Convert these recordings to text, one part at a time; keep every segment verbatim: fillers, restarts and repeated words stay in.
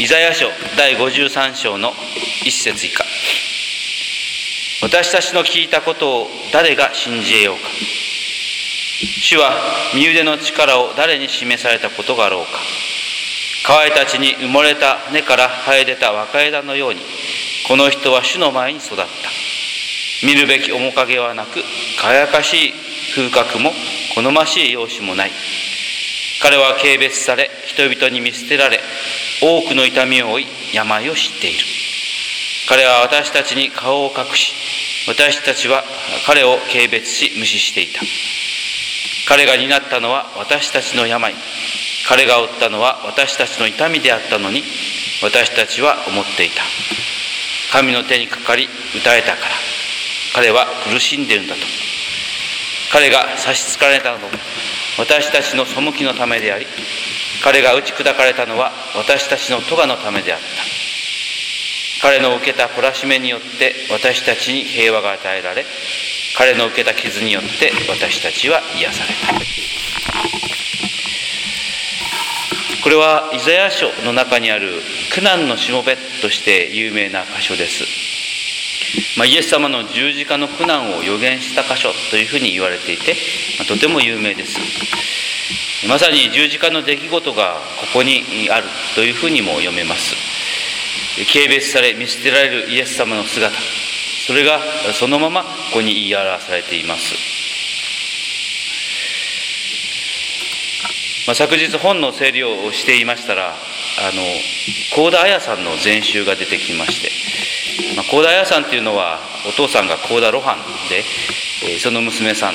イザヤ書だいごじゅうさん章の一節以下。私たちの聞いたことを誰が信じ得ようか。主は身腕の力を誰に示されたことがあろうか。川たちに埋もれた根から生え出た若枝のように、この人は主の前に育った。見るべき面影はなく、輝かしい風格も好ましい容姿もない。彼は軽蔑され、人々に見捨てられ、多くの痛みを負い、病を知っている。彼は私たちに顔を隠し、私たちは彼を軽蔑し無視していた。彼が担ったのは私たちの病、彼が負ったのは私たちの痛みであったのに、私たちは思っていた。神の手にかかり訴えたから、彼は苦しんでいるんだと。彼が差し支えられたのも私たちの背きのためであり、彼が打ち砕かれたのは私たちの咎のためであった。彼の受けた懲らしめによって私たちに平和が与えられ、彼の受けた傷によって私たちは癒された。これはイザヤ書の中にある苦難のしもべとして有名な箇所です。まあ、イエス様の十字架の苦難を予言した箇所というふうに言われていて、まあ、とても有名です。まさに十字架の出来事がここにあるというふうにも読めます。軽蔑され見捨てられるイエス様の姿、それがそのままここに言い表されています。まあ、昨日本の整理をしていましたら、あの幸田彩さんの全集が出てきまして、まあ、幸田彩さんというのはお父さんが幸田露伴で、えー、その娘さんです。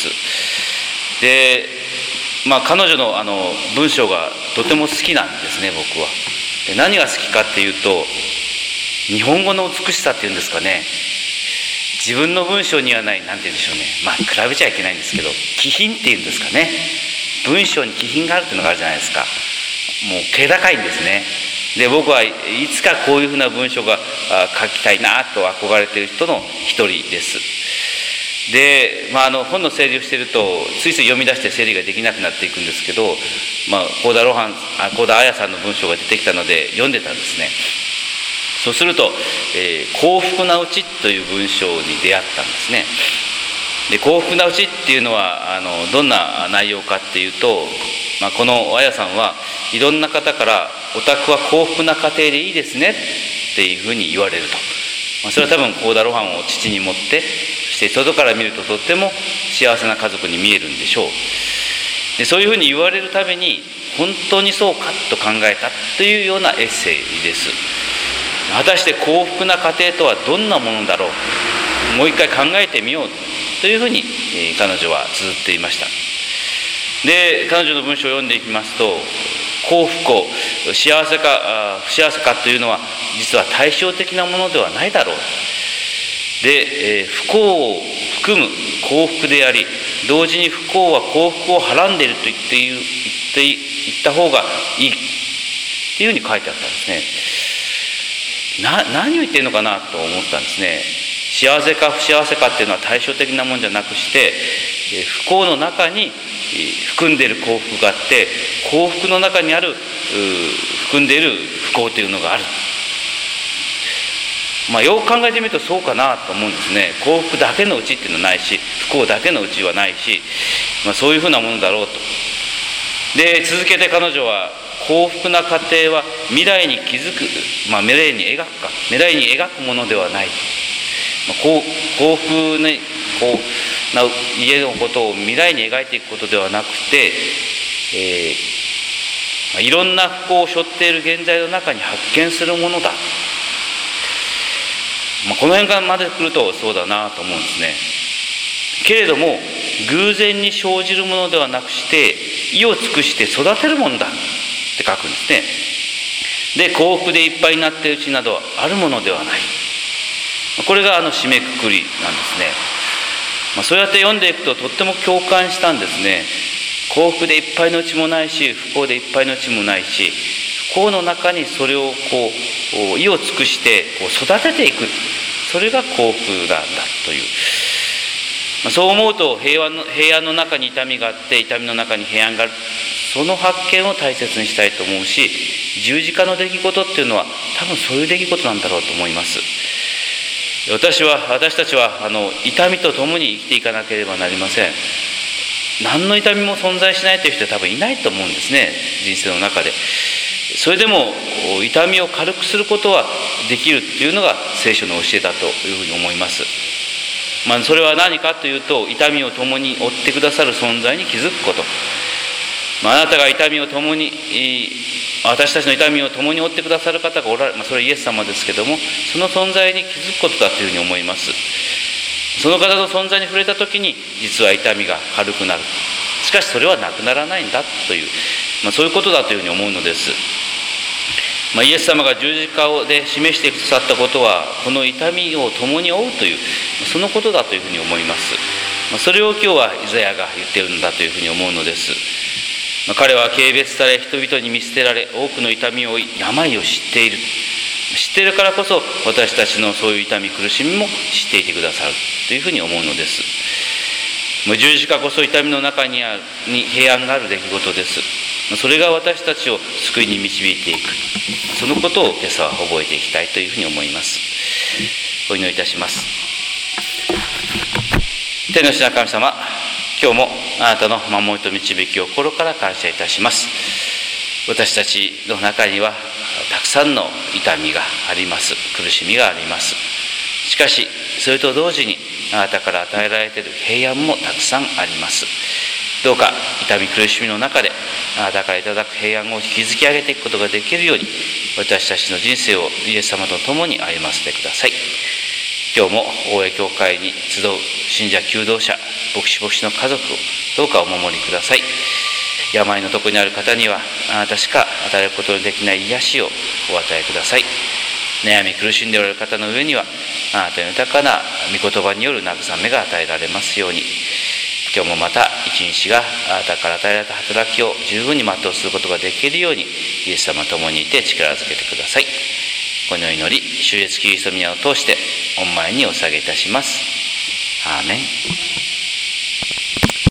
で、まあ、彼女のあの文章がとても好きなんですね、僕は。で、何が好きかっていうと、日本語の美しさっていうんですかね、自分の文章にはない、なんて言うんでしょうね、まあ比べちゃいけないんですけど、気品っていうんですかね、文章に気品があるっていうのがあるじゃないですか。もう気高いんですね。で、僕はいつかこういうふうな文章が書きたいなと憧れている人の一人です。で、まあ、あの本の整理をしているとついつい読み出して整理ができなくなっていくんですけど、まあ、幸田露伴、幸田彩さんの文章が出てきたので読んでたんですね。そうすると、えー、幸福なうちという文章に出会ったんですね。で、幸福なうちっていうのはあのどんな内容かっていうと、まあ、この彩さんはいろんな方からお宅は幸福な家庭でいいですねっていうふうに言われると、まあ、それは多分幸田露伴を父に持って、そして外から見るととっても幸せな家族に見えるんでしょう。で、そういうふうに言われるために本当にそうかと考えたというようなエッセイです。果たして幸福な家庭とはどんなものだろう、もう一回考えてみようというふうに、えー、彼女は綴っていました。で、彼女の文章を読んでいきますと、幸不幸、幸せか不幸せかというのは実は対照的なものではないだろう。で、えー、不幸を含む幸福であり、同時に不幸は幸福をはらんでいると言って言って言った方がいいっていうふうに書いてあったんですね。な何を言ってるのかなと思ったんですね。幸せか不幸せかっていうのは対照的なものじゃなくして、不幸の中に含んでいる幸福があって、幸福の中にある含んでいる不幸というのがある。まあ、よく考えてみるとそうかなと思うんですね。幸福だけのうちっていうのはないし、不幸だけのうちはないし、まあ、そういうふうなものだろうと。で、続けて彼女は、幸福な家庭は未来に気づく、まあ、未来に描くか未来に描くものではない、まあ、幸, 幸福にこうな家のことを未来に描いていくことではなくて、えーまあ、いろんな不幸を背負っている現在の中に発見するものだ、まあ、この辺からまで来るとそうだなと思うんですね。けれども偶然に生じるものではなくして意を尽くして育てるものだって書くんですね。で、幸福でいっぱいになっているうちなどはあるものではない。これがあの締めくくりなんですね。まあ、そうやって読んでいくととっても共感したんですね。幸福でいっぱいのうちもないし、不幸でいっぱいのうちもないし、不幸の中にそれをこう意を尽くしてこう育てていく、それが幸福なんだという、まあ、そう思うと平和の平安の中に痛みがあって、痛みの中に平安がある、その発見を大切にしたいと思うし、 十字架の出来事っていうのは多分そういう出来事なんだろうと思います。私は私たちはあの痛みとともに生きていかなければなりません。何の痛みも存在しないという人は多分いないと思うんですね、人生の中で。それでも痛みを軽くすることはできるっていうのが聖書の教えだというふうに思います。まあ、それは何かというと、痛みを共に負ってくださる存在に気づくこと。まあ、あなたが痛みを共に、私たちの痛みを共に負ってくださる方がおられる、まあ、それはイエス様ですけども、その存在に気づくことだというふうに思います。その方の存在に触れたときに、実は痛みが軽くなる。しかしそれはなくならないんだという、まあ、そういうことだというふうに思うのです。まあ、イエス様が十字架で示してくださったことは、この痛みを共に負うという、そのことだというふうに思います。まあ、それを今日はイザヤが言っているんだというふうに思うのです。まあ、彼は軽蔑され、人々に見捨てられ、多くの痛みを負い、病を知っている。知っているからこそ、私たちのそういう痛み、苦しみも知っていてくださるというふうに思うのです。もう十字架こそ痛みの中にあるに平安がある出来事です。それが私たちを救いに導いていく。そのことを今朝は覚えていきたいというふうに思います。お祈りいたします。天の父なる神様、今日もあなたの守りと導きを心から感謝いたします。私たちの中にはたくさんの痛みがあります。苦しみがあります。しかしそれと同時にあなたから与えられている平安もたくさんあります。どうか痛み苦しみの中であなたからいただく平安を引き継ぎ上げていくことができるように、私たちの人生をイエス様と共に歩ませてください。今日も大江教会に集う信者求道者、牧師牧師の家族をどうかお守りください。病の床にある方にはあなたしか与えることのできない癒しをお与えください。悩み苦しんでおられる方の上にはあなたの豊かな御言葉による慰めが与えられますように、今日もまた一日があなたから与えられた働きを十分に全うすることができるように、イエス様と共にいて力づけてください。この祈り、主イエスキリストの皆を通して御前にお捧げいたします。アーメン。